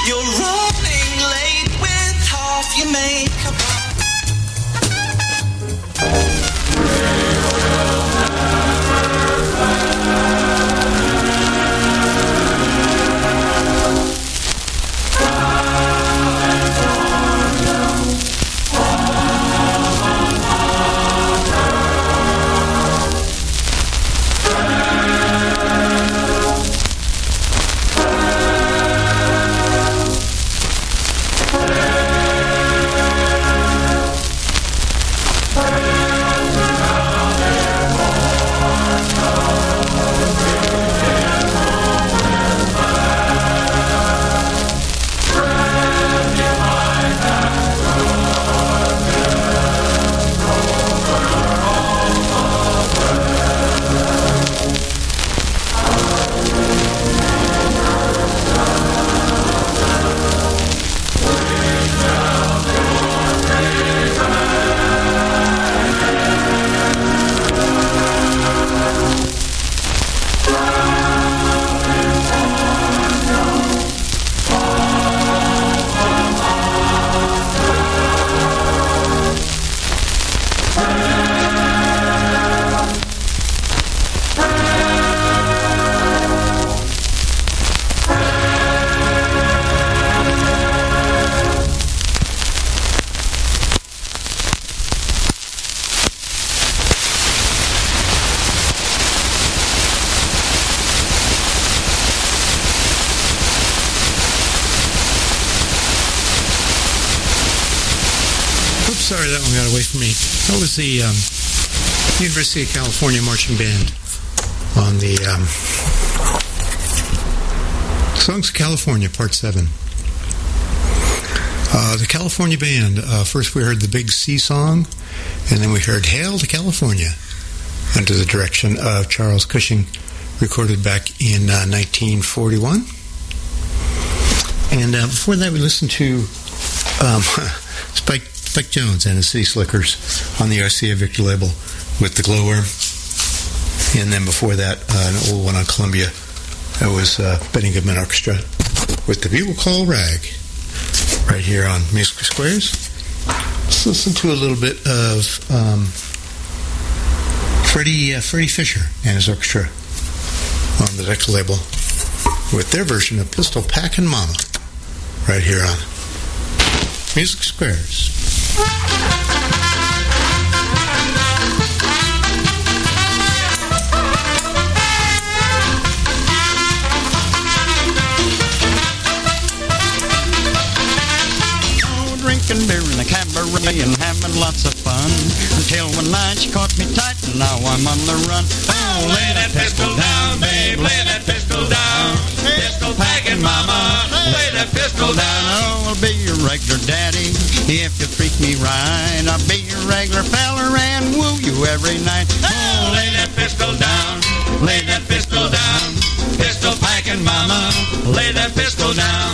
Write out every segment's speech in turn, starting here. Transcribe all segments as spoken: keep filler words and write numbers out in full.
You're running late with half your makeup on. Sorry, that one got away from me. That was the um, University of California Marching Band on the um, Songs of California, Part seven. Uh, the California Band. Uh, first we heard the Big C song, and then we heard Hail to California, under the direction of Charles Cushing, recorded back in uh, nineteen forty-one. And uh, before that we listened to um, Spike Spike Jones and his City Slickers on the R C A Victor label with the Glowworm. And then before that, uh, an old one on Columbia. That was uh, Benny Goodman Orchestra with the Bugle Call Rag right here on Musical Squares. Let's listen to a little bit of um, Freddie, uh, Freddie Fisher and his orchestra on the Victor label with their version of Pistol Packin' Mama right here on Music Squares. Drinking beer in a cabaret and having lots of fun until one night she caught me tight and now I'm on the run. Oh, lay that pistol down, babe, lay that pistol down. Pistol packing mama, lay that pistol down. Oh, I'll be your regular daddy if you treat me right. I'll be your regular feller and woo you every night. Oh, lay that pistol down, lay that pistol down. Pistol packing mama, lay that pistol down.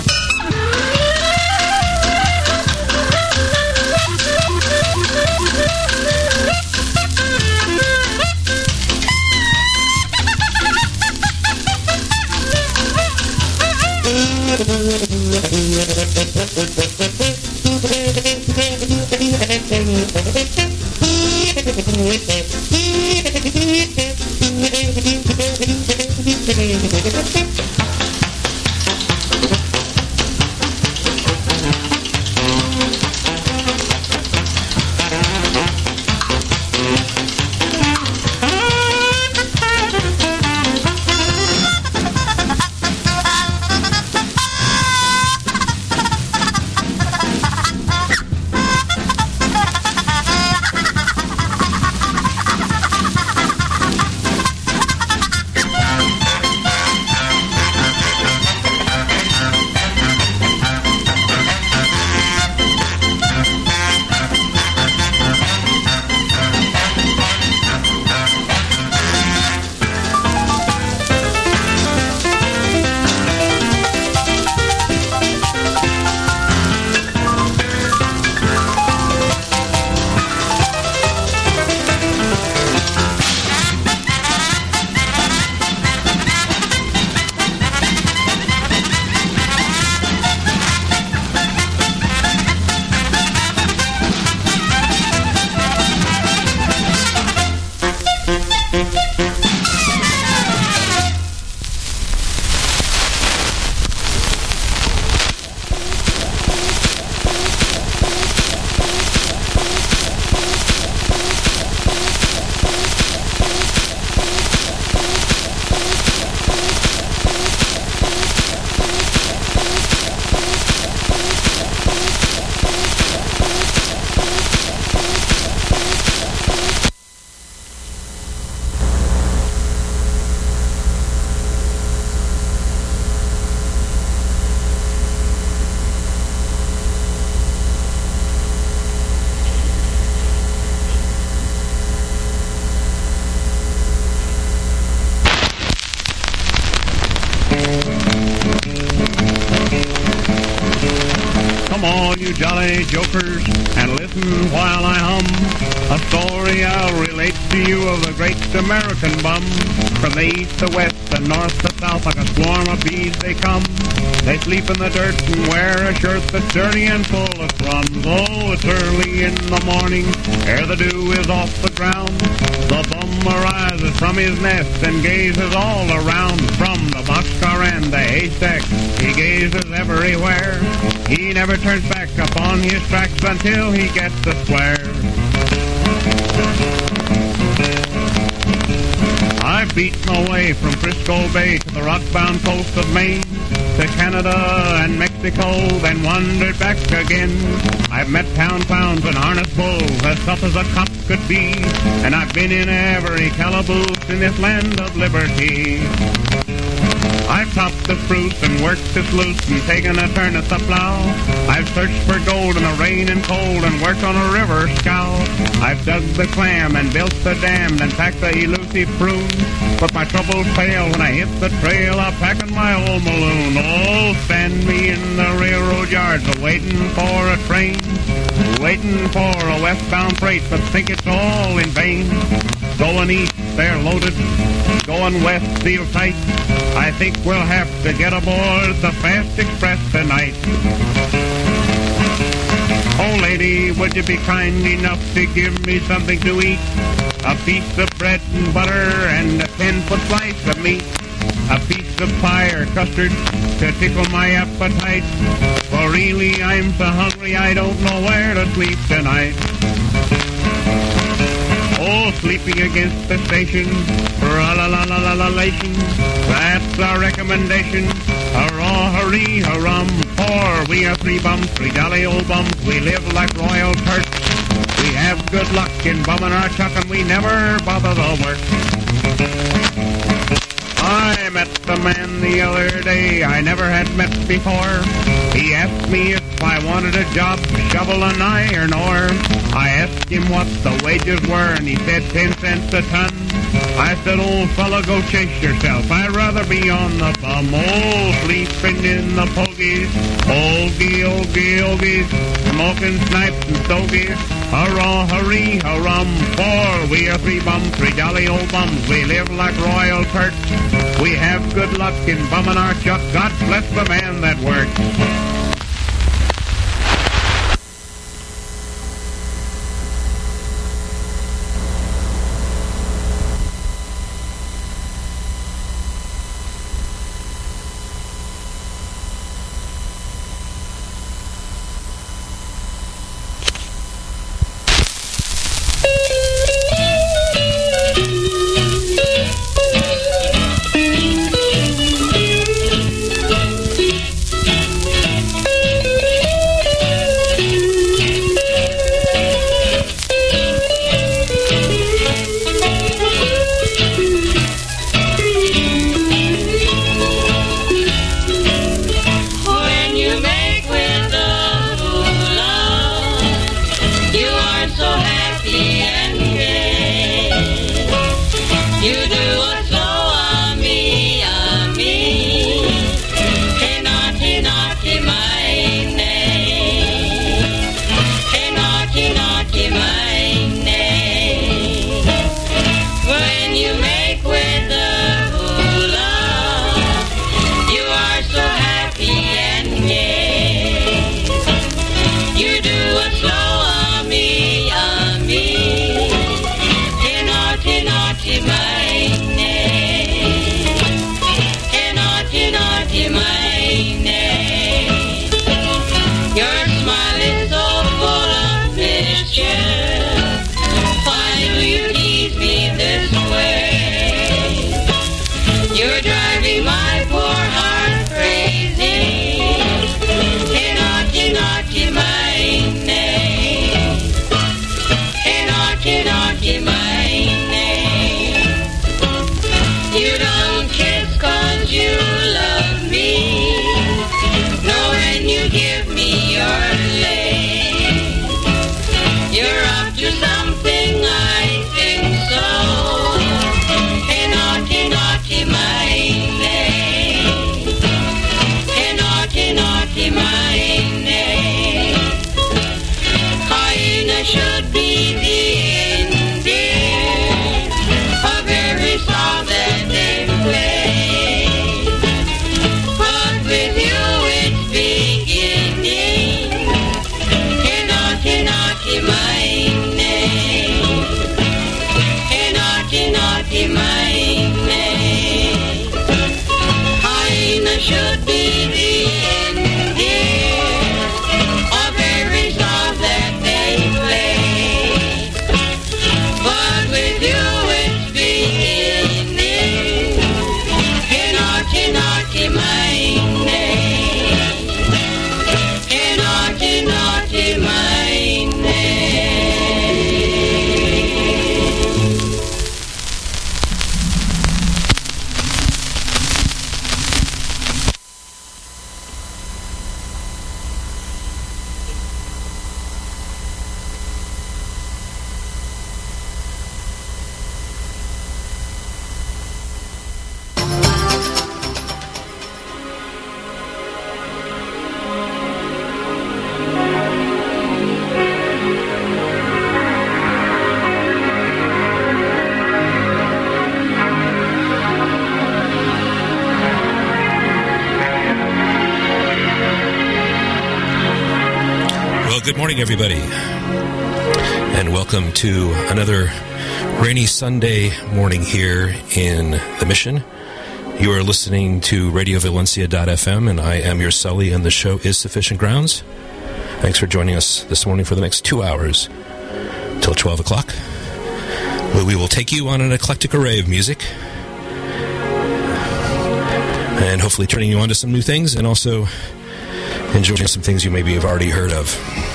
all you jolly jokers, and listen while I hum a story I'll relate to you of the great American bum. From the east to west and north to south, like a swarm of bees they come. They sleep in the dirt and wear a shirt that's dirty and full of crumbs. Oh, it's early in the morning, ere the dew is off the ground. The bum arises from his nest and gazes all around. From the boxcar and the haystack, he gazes everywhere. He never turns back upon his tracks until he gets a square. I've beaten my way from Frisco Bay to the rock-bound coast of Maine, to Canada and Mexico, then wandered back again. I've met town clowns and harness bulls as tough as a cop could be, and I've been in every calaboose in this land of liberty. I've topped the spruce and worked the sluice and taken a turn at the plow. I've searched for gold in the rain and cold and worked on a river scow. I've dug the clam and built the dam and packed the elusive prune. But my troubles fail when I hit the trail a packing my old Maloon. Oh, stand me in the railroad yards a-waiting for a train, waiting for a westbound freight, but think it's all in vain. Going east, they're loaded. Going west, sealed tight. I think we'll have to get aboard the Fast Express tonight. Oh, lady, would you be kind enough to give me something to eat? A piece of bread and butter and a ten-foot slice of meat. A piece of pie or custard to tickle my appetite. For really, I'm so hungry I don't know where to sleep tonight. Oh, sleeping against the station, ra-la-la-la-la-lation, that's our recommendation. Hurrah, hurry, hurrum, for we are three bums, three jolly old bums. We live like royal Turks. We have good luck in bumming our chuck, and we never bother the work. I met the man the other day I never had met before. He asked me if I wanted a job to shovel an iron ore. I asked him what the wages were, and he said ten cents a ton. I said, old fella, go chase yourself. I'd rather be on the bum. Oh, sleeping in the pogies, ogie, ogie, ogies, smoking snipes and stogies. Hurrah, hurry, hurrum, for we are three bums, three jolly old bums. We live like royal Turks. We have good luck in bumming our chuck. God bless the man that works. good morning, everybody, and welcome to another rainy Sunday morning here in the Mission. You are listening to radio valencia dot f m, and I am your Sully, and the show is Sufficient Grounds. Thanks for joining us this morning for the next two hours till twelve o'clock, where we will take you on an eclectic array of music and hopefully turning you on to some new things and also enjoying some things you maybe have already heard of.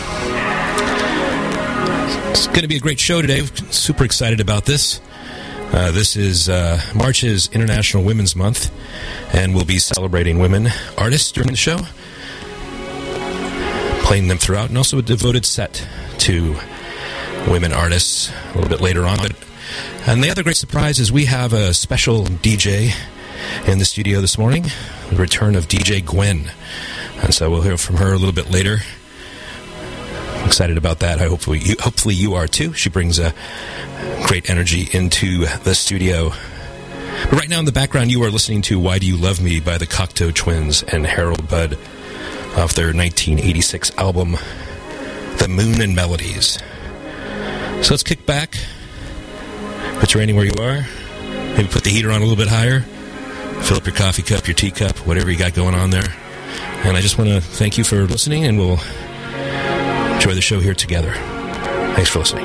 It's going to be a great show today. Super excited about this. Uh, this is uh, March is International Women's Month, and we'll be celebrating women artists during the show, playing them throughout, and also a devoted set to women artists a little bit later on. But, and the other great surprise is we have a special D J in the studio this morning, the return of D J Gwen. And so we'll hear from her a little bit later. I'm excited about that. I hopefully you, hopefully you are too. She brings a great energy into the studio. But right now in the background, you are listening to Why Do You Love Me by the Cocteau Twins and Harold Budd off their nineteen eighty-six album, The Moon and Melodies. So let's kick back. If it's raining where you are, maybe put the heater on a little bit higher. Fill up your coffee cup, your tea cup, whatever you got going on there. And I just want to thank you for listening, and we'll enjoy the show here together. Thanks for listening.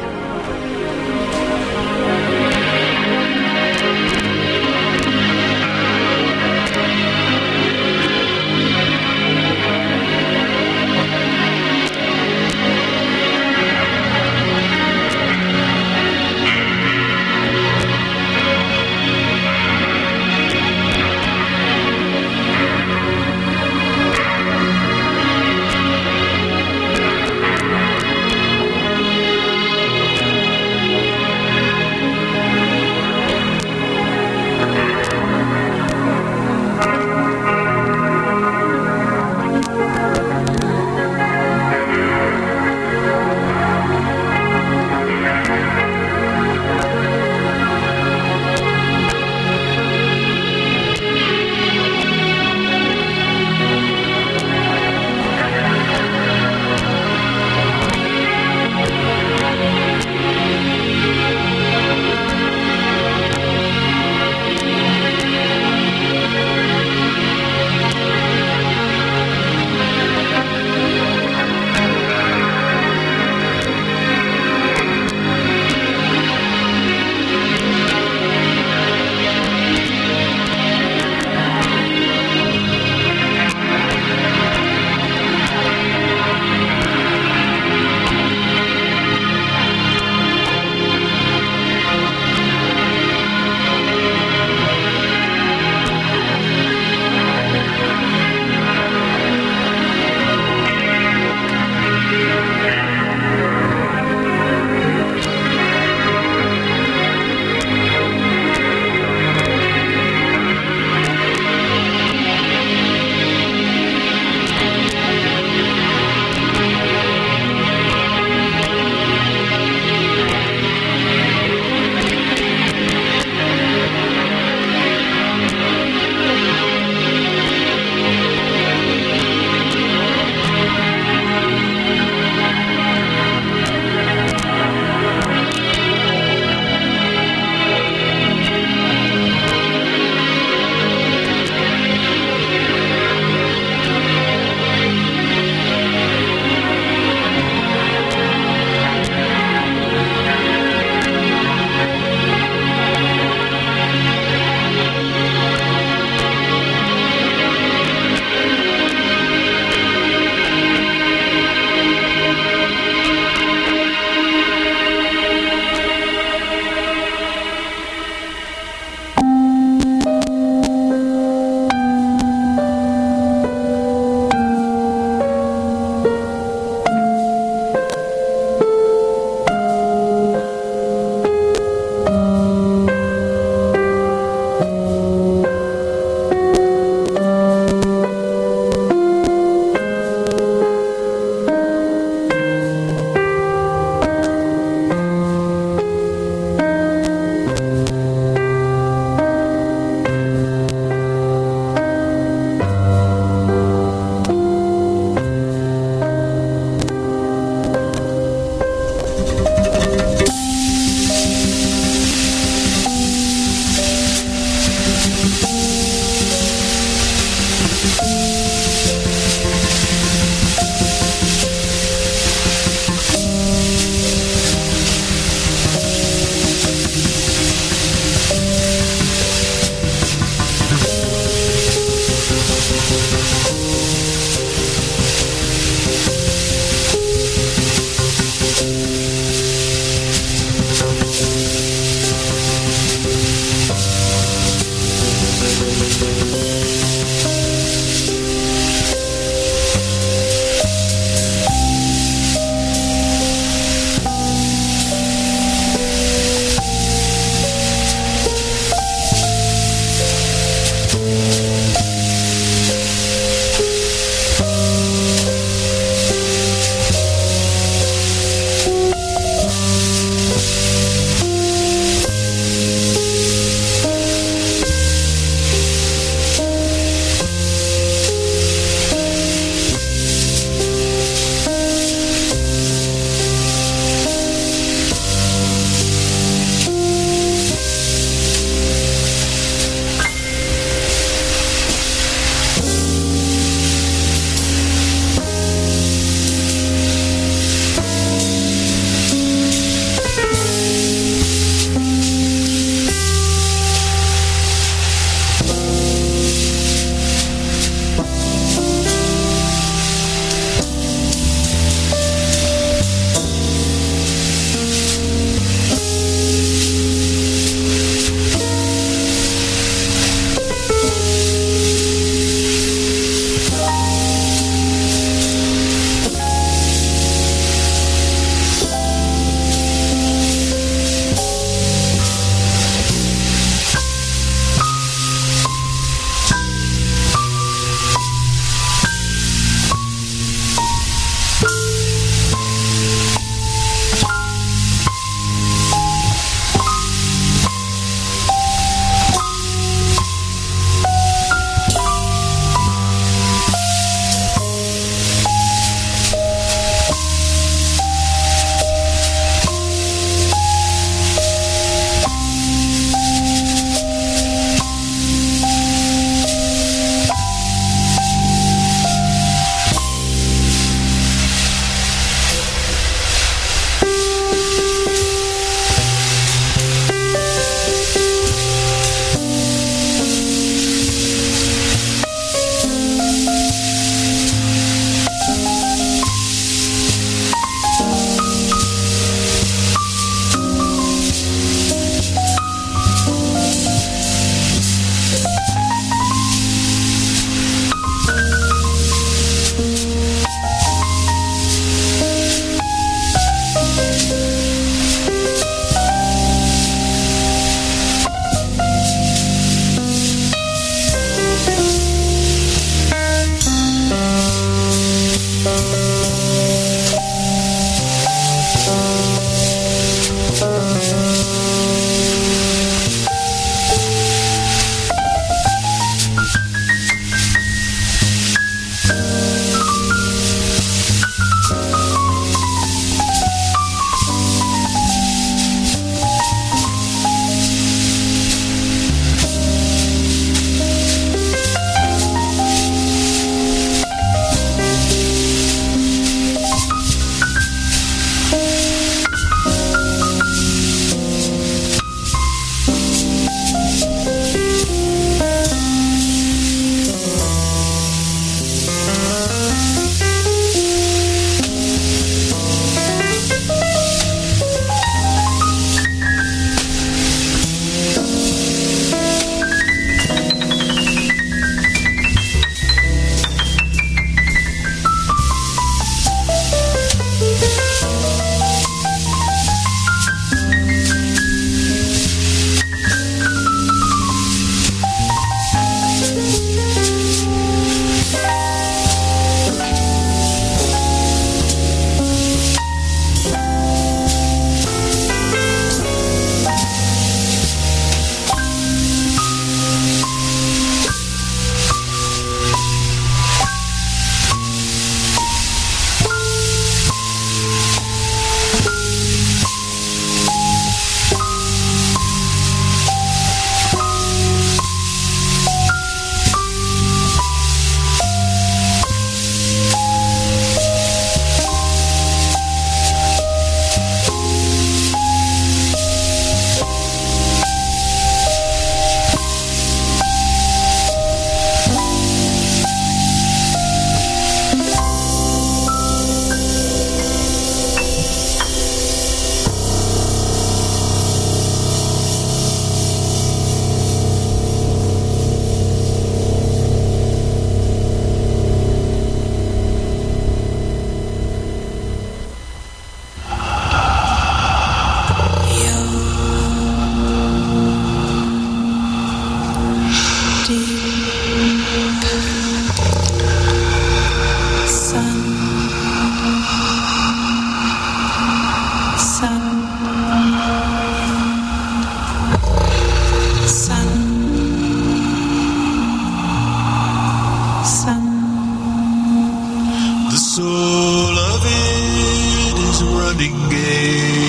soul of it is running gay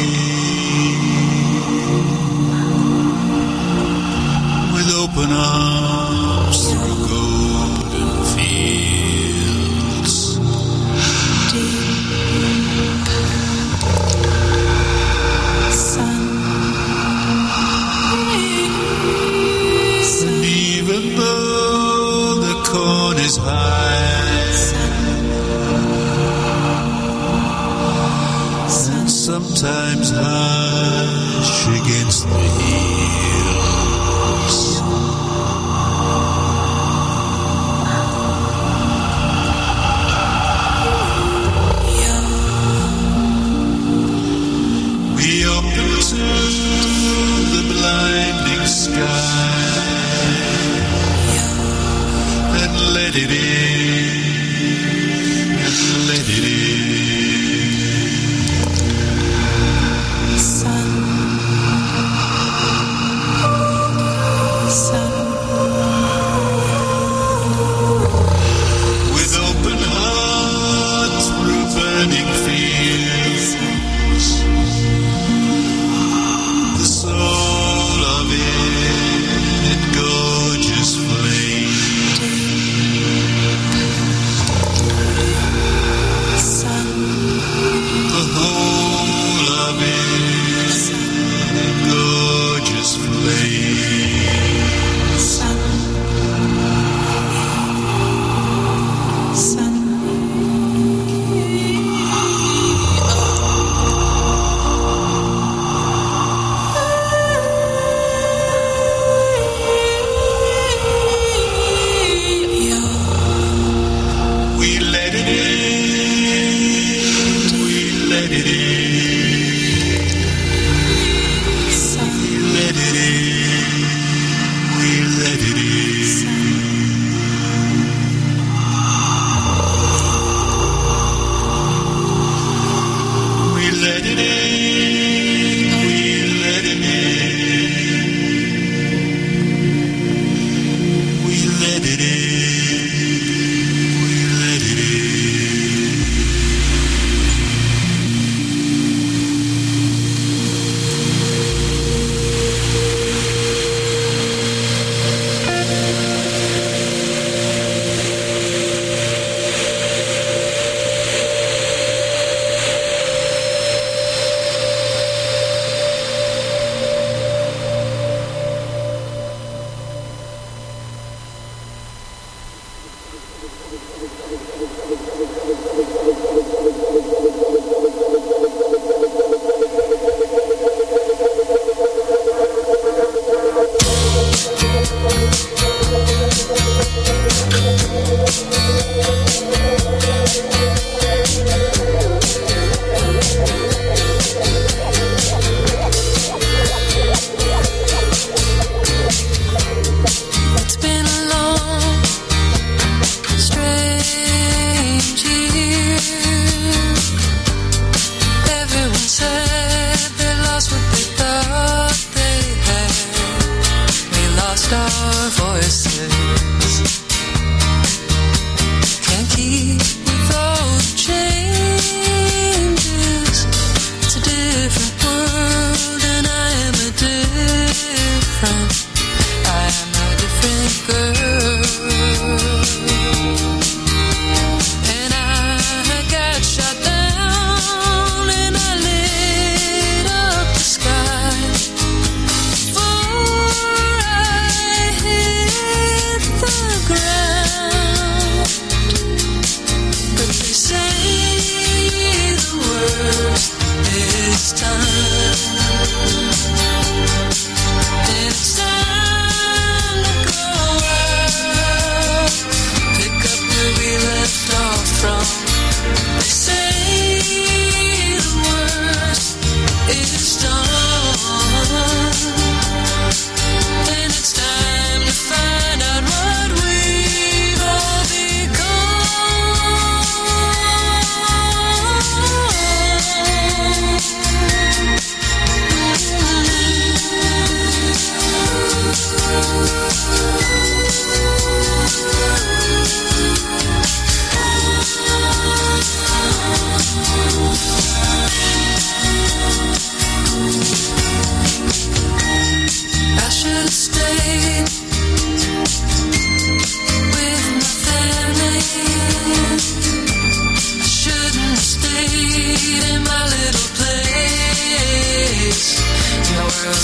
with open arms through golden fields. Sun. And even though the corn is high, and sometimes hush against the hills, be open to the blinding sky and let it in, and let it in. Sun. Sun. With open heart through burning fields, the soul of it in gorgeous flame. Sun. The whole of it in gorgeous flame. Sun. Sun. We let it in, we let it in, we let it in, we let it in. We let it in, we let it in, we let it in, we let it in.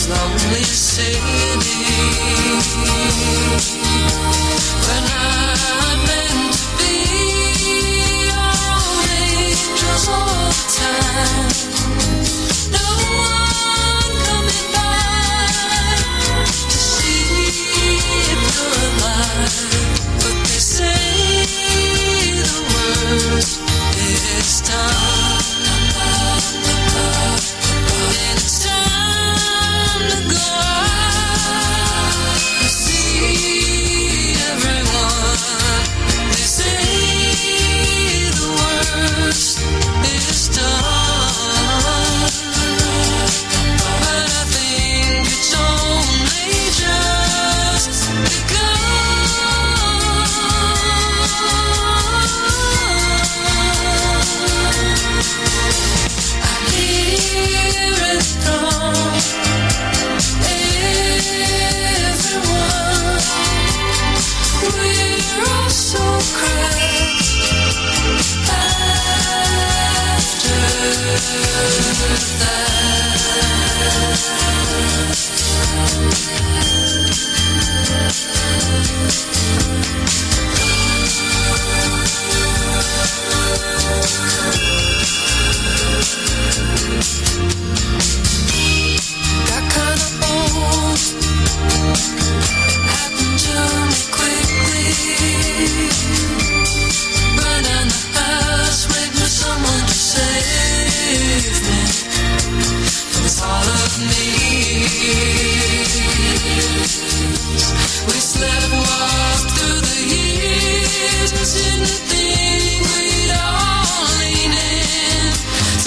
this lonely city. We're not meant to be all angels all the time. No one coming by to see if you're alive. But they say the worst is done. And it's time to go out and see everyone. They say the worst is done. But I think it's only just I hear it from everyone. We're all so cracked after that. Got kinda old, happened to me quickly. Burning the house, waiting for someone to save me from the thought of me. We sleepwalked through the years, didn't think we'd all lean in to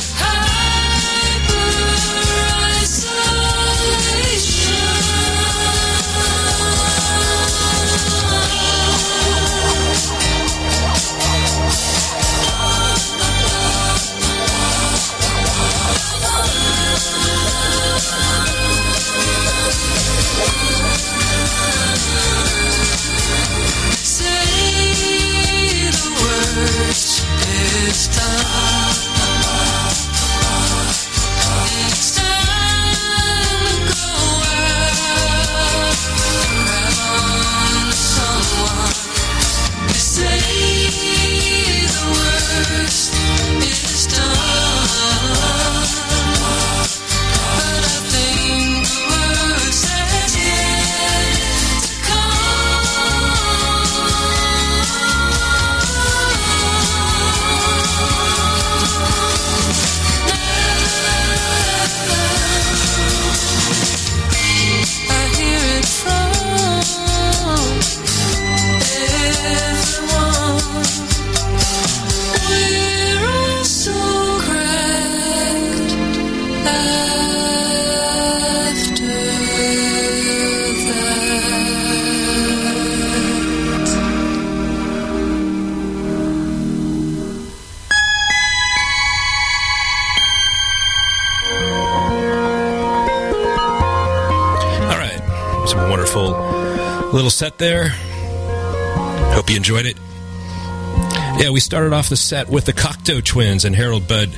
little set there. Hope you enjoyed it. Yeah, we started off the set with the Cocteau Twins and Harold Budd.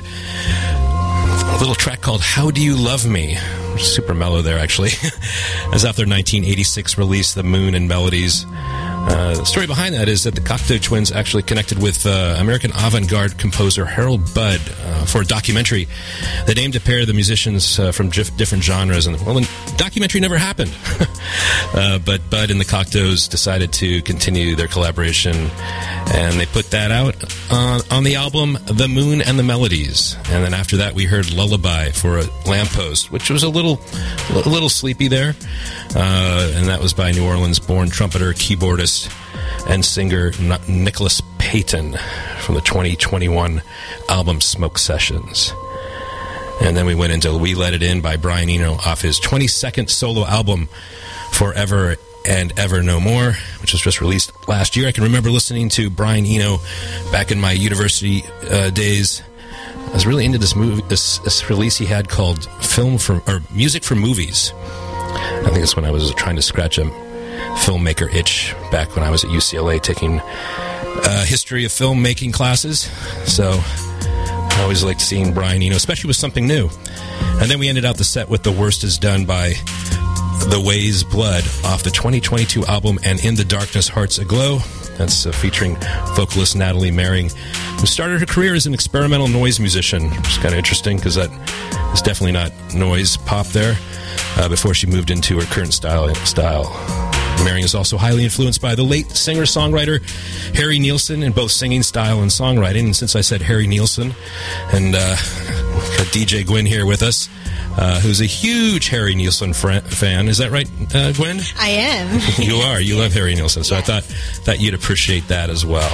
A little track called How Do You Love Me? Super mellow there, actually. As off their nineteen eighty-six release, The Moon and Melodies. Uh, the story behind that is that the Cocteau Twins actually connected with uh, American avant-garde composer Harold Budd uh, for a documentary that aimed to pair the musicians uh, from dif- different genres. And, well, the documentary never happened. uh, but Budd and the Cocteaus decided to continue their collaboration, and they put that out uh, on the album The Moon and the Melodies. And then after that, we heard Lullaby for a Lamppost, which was a little, a little sleepy there. Uh, and that was by New Orleans-born trumpeter, keyboardist, and singer Nicholas Payton from the twenty twenty-one album Smoke Sessions. And then we went into We Let It In by Brian Eno off his twenty-second solo album Forever and Ever No More, which was just released last year. I can remember listening to Brian Eno back in my university uh, days. I was really into this movie, this, this release he had called Film for or Music for Movies. I think that's when I was trying to scratch a filmmaker itch back when I was at U C L A taking uh, history of filmmaking classes. So I always liked seeing Brian Eno, especially with something new. And then we ended out the set with The Worst Is Done by The Ways Blood off the twenty twenty-two album And In the Darkness, Hearts Aglow. That's uh, featuring vocalist Natalie Merring, who started her career as an experimental noise musician, which is kind of interesting because that is definitely not noise pop there, uh, before she moved into her current style. style. Merring is also highly influenced by the late singer-songwriter Harry Nilsson in both singing style and songwriting. And since I said Harry Nilsson, and uh, got D J Gwen here with us, uh, who's a huge Harry Nilsson fr- fan. Is that right, uh, Gwen? I am. You are. You love Harry Nilsson, so yes. I thought that you'd appreciate that as well.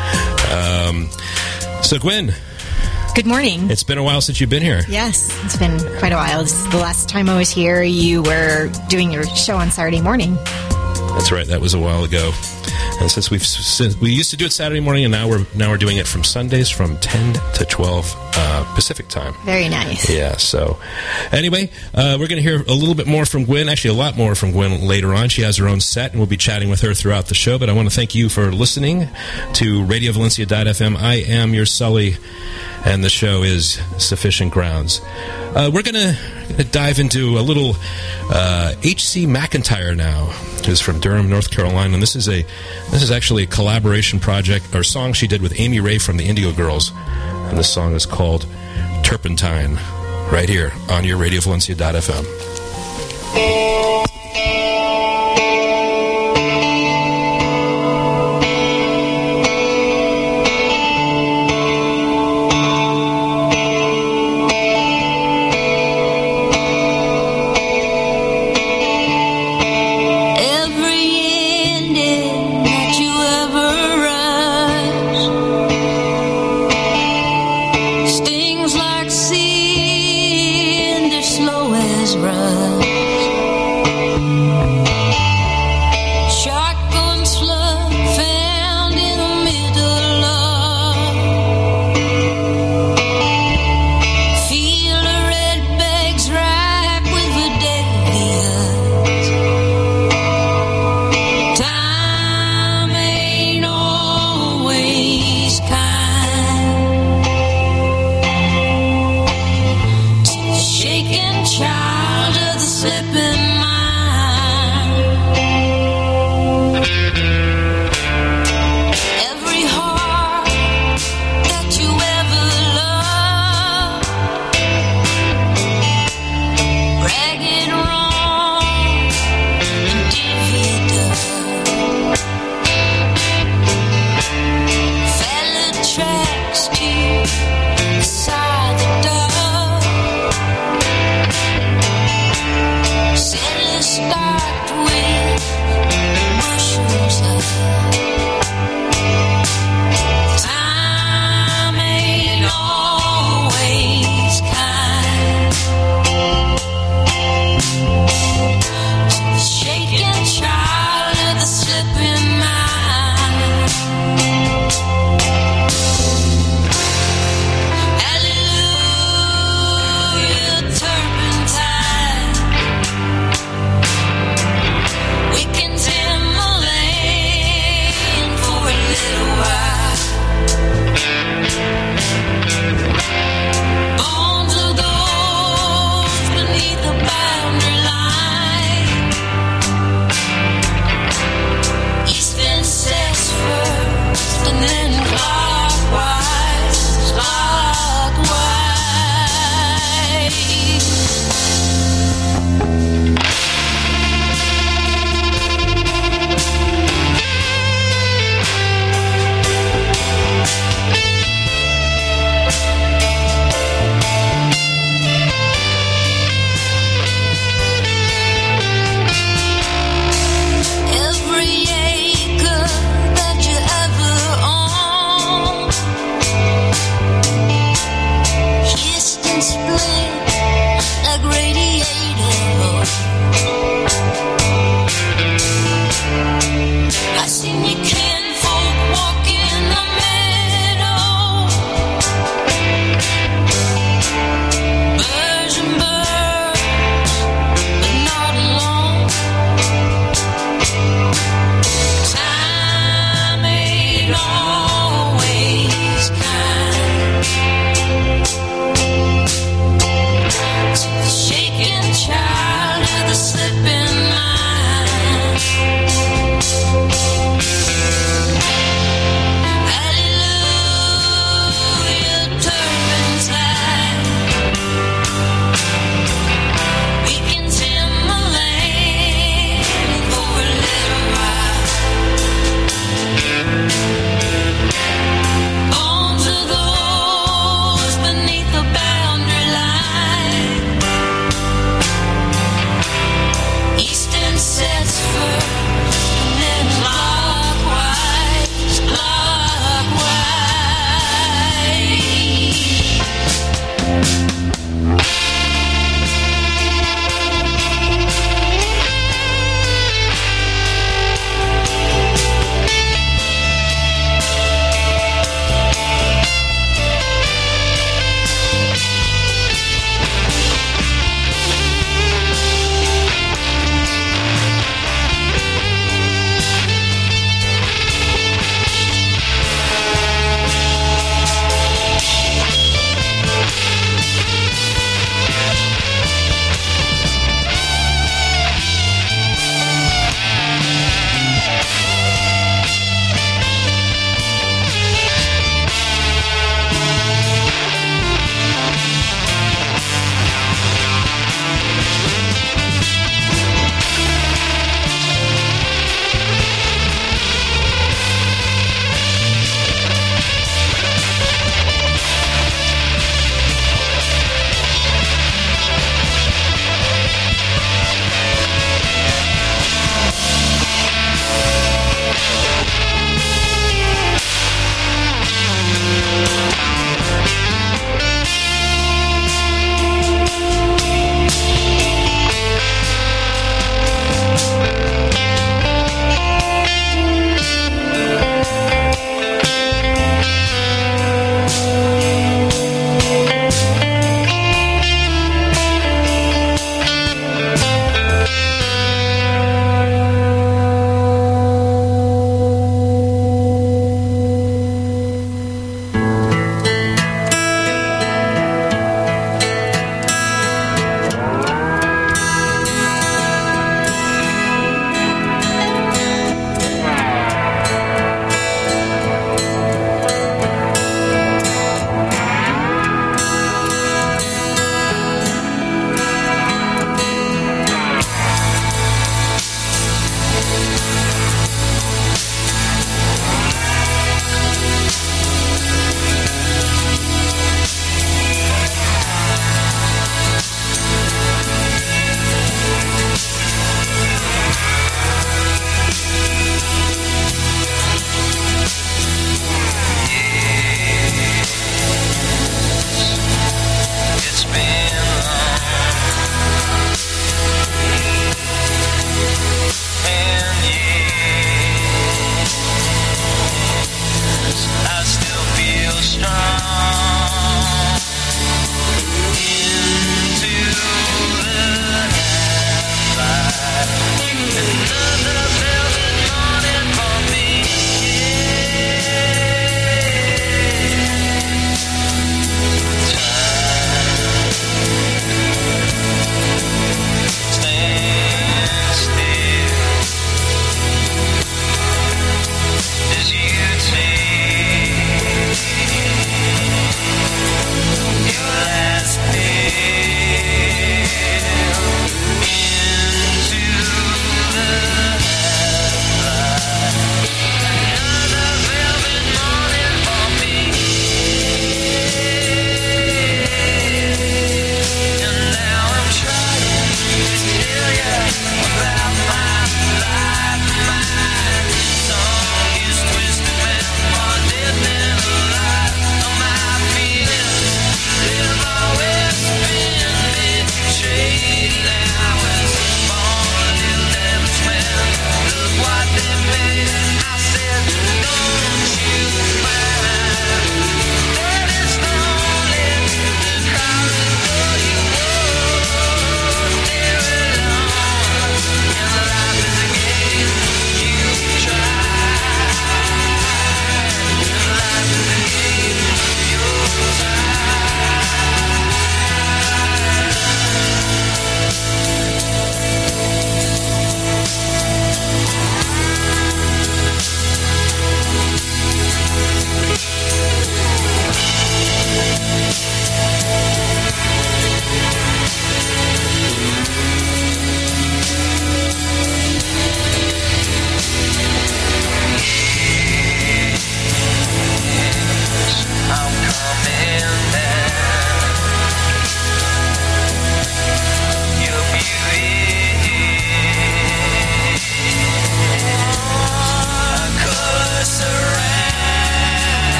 Um, so, Gwen. Good morning. It's been a while since you've been here. Yes, it's been quite a while. This is the last time I was here, you were doing your show on Saturday morning. That's right. That was a while ago. And since we've since we used to do it Saturday morning, and now we're now we're doing it from Sundays from ten to twelve uh, Pacific time. Very nice. Yeah. So, anyway, uh, we're going to hear a little bit more from Gwen. Actually, a lot more from Gwen later on. She has her own set, and we'll be chatting with her throughout the show. But I want to thank you for listening to Radio Valencia dot f m. I am your Sully, and the show is Sufficient Grounds. Uh, we're going to dive into a little uh, H C McIntyre now, who's from Durham, North Carolina, and this is a this is actually a collaboration project or song she did with Amy Ray from the Indigo Girls, and this song is called Turpentine, right here on your Radio Valencia dot f m. Stings like sea and they're slow as rust.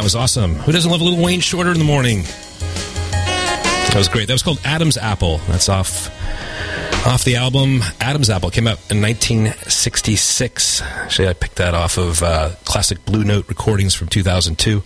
was awesome. Who doesn't love a little Wayne Shorter in the morning? That was great. That was called Adam's Apple. That's off off the album Adam's Apple. Came out in nineteen sixty-six. Actually, I picked that off of uh, classic Blue Note recordings from two thousand two.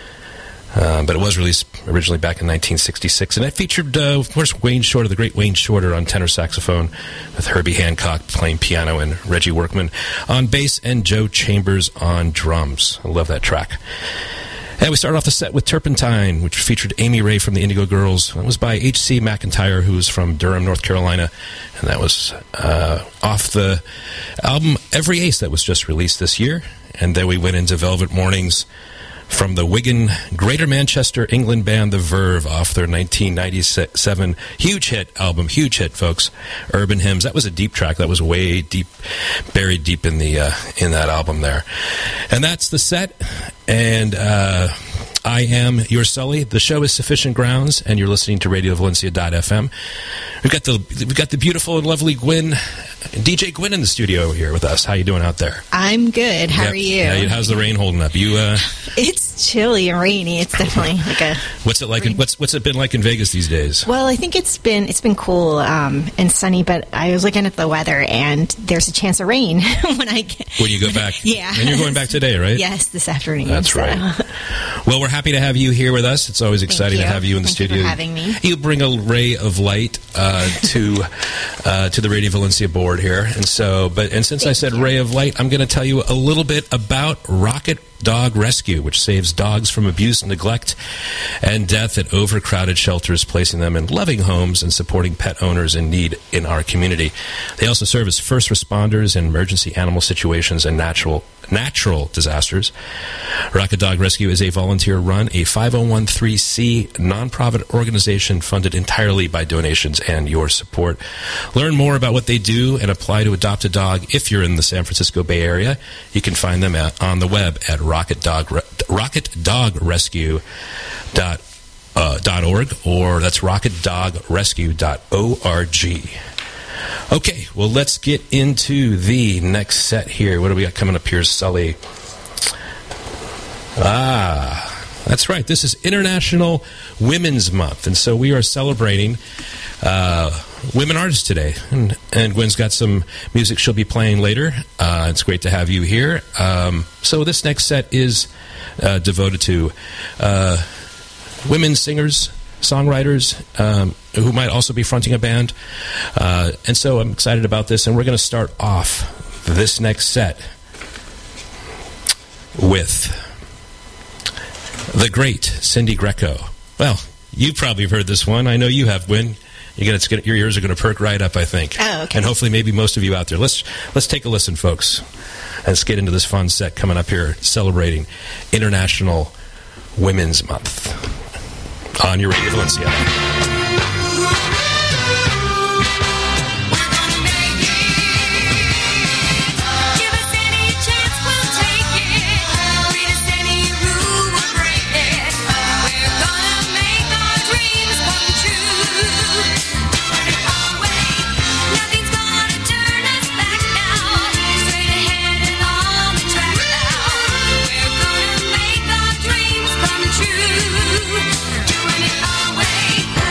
Uh, but it was released originally back in nineteen sixty-six. And it featured, uh, of course, Wayne Shorter, the great Wayne Shorter on tenor saxophone, with Herbie Hancock playing piano and Reggie Workman on bass and Joe Chambers on drums. I love that track. And we started off the set with Turpentine, which featured Amy Ray from the Indigo Girls. That was by H C McIntyre, who was from Durham, North Carolina. And that was uh, off the album Every Ace that was just released this year. And then we went into Velvet Mornings from the Wigan, Greater Manchester, England band The Verve, off their nineteen ninety-seven huge hit album. Huge hit, folks. Urban Hymns. That was a deep track. That was way deep, buried deep in the uh, in that album there. And that's the set. And uh, I am your Sully. The show is Sufficient Grounds, and you're listening to Radio Valencia dot f m. We've got the we've got the beautiful and lovely Gwen, D J Gwen, in the studio here with us. How you doing out there? I'm good. How Yep. are you? Yeah, how's the rain holding up? You uh, It's chilly and rainy. It's definitely like a. what's it like? In, what's what's it been like in Vegas these days? Well, I think it's been it's been cool um, and sunny, but I was looking at the weather and there's a chance of rain when I get. When you go back, Yeah. and you're going back today, right? Yes, this afternoon. That's so. right. Well, we're happy to have you here with us. It's always exciting you. to have you in the Thank you studio. for having me. You bring a ray of light uh, to uh, to the Radio Valencia board here, and so. But and since I said ray of light, I'm going to tell you a little bit about Rocket Dog Rescue, which saves dogs from abuse, neglect, and death at overcrowded shelters, placing them in loving homes and supporting pet owners in need in our community. They also serve as first responders in emergency animal situations and natural natural disasters. Rocket Dog Rescue is a volunteer-run, a five oh one c nonprofit organization funded entirely by donations and your support. Learn more about what they do and apply to adopt a dog if you're in the San Francisco Bay Area. You can find them at, on the web at rocket dog rocket dog rescue dot org, or that's rocket dog rescue dot org. Okay, well, let's get into the next set here. What do we got coming up here, Sully? Ah, that's right. This is International Women's Month, and so we are celebrating uh, women artists today. And, and Gwen's got some music she'll be playing later. Uh, it's great to have you here. Um, so this next set is uh, devoted to uh, women singers, songwriters, um, who might also be fronting a band. Uh, and so I'm excited about this, and we're going to start off this next set with the great Cindy Greco. Well, you probably have heard this one. I know you have, Gwen. You're gonna, it's gonna, your ears are going to perk right up, I think. Oh, okay. And hopefully maybe most of you out there. Let's, let's take a listen, folks. And let's get into this fun set coming up here, celebrating International Women's Month on your Radio Valencia. Doing it our way.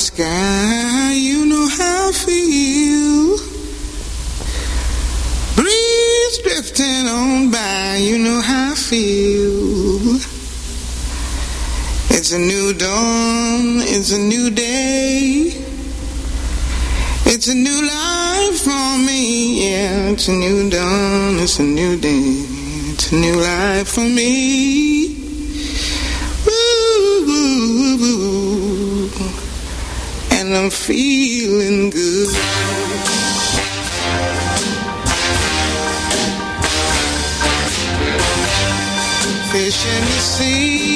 sky, you know how I feel. Breeze drifting on by, you know how I feel. It's a new dawn, it's a new day. It's a new life for me, yeah. It's a new dawn, it's a new day. It's a new life for me. Ooh, and I'm feeling good. Fish in the sea,